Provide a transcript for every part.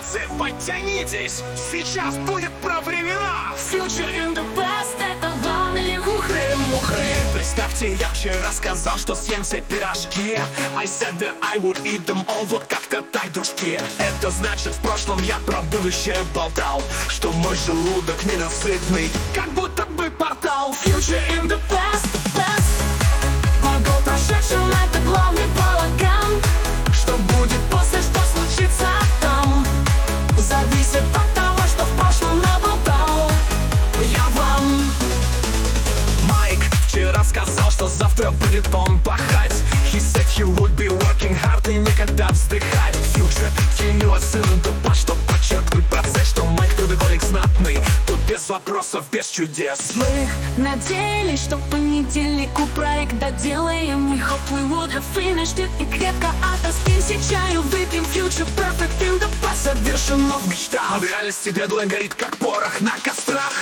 братцы, подтянитесь, сейчас будет про времена. Future in the past, это вам или мухры. Представьте, я вчера сказал, что съем все пирожки. I said that I would eat them all, вот как-то так, дружки. Это значит, в прошлом я про будущее болтал, что мой желудок ненасытный, как будто бы портал. Future in the past, могу прошедшим, это главный балаган. Что будет после, что случится там, зависит от того, что в прошлом наболтал я вам. Майк вчера сказал, что завтра будет он пахать. He said he would be working hard и никогда вздыхать. Future тянется до пас, что подчеркнуть процесс, что Майк трудоголик знатный. Тут без вопросов, без чудес. Мы надеялись, что в понедельнику проект доделаем. We hope we would have finished it. И крепко отоспимся, чаю выпьем. Future perfect in the past, совершено в мечтах. А в реальности дедлайн горит, как порох на кострах.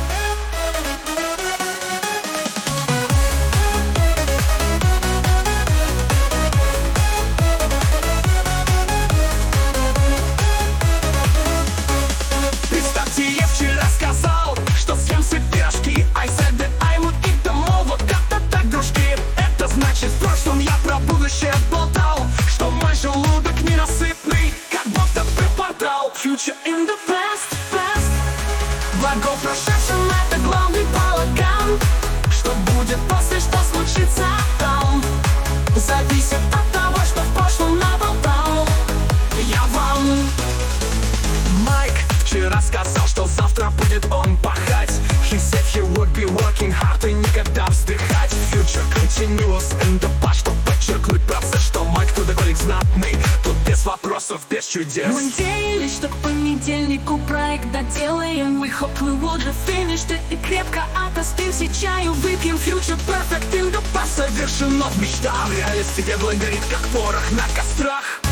Представьте, я вчера сказал, что съем все пирожки. I said that I would eat them all, вот как-то так, дружки. Это значит, в прошлом я про будущее болтал, что мой желудок ненасытный, как будто бы портал. Future in the past, благо в прошедшем, это главный балаган. Что будет после, что случится там, зависит от того, что в прошлом наболтал я вам. Майк вчера сказал, что завтра будет он пахать. He said he would be working hard и никогда вздыхать. Future continuous in the past, что подчеркнуть процесс, что Майк трудоголик знатный. Тут без вопросов, без чудес. Мы надеялись, что к понедельнику проект доделаем. We hope we would have finished it. И крепко отоспимся, чаю выпьем. Future perfect in the past, Совершено в мечтах. В реальности дедлайн горит, как порох на кострах.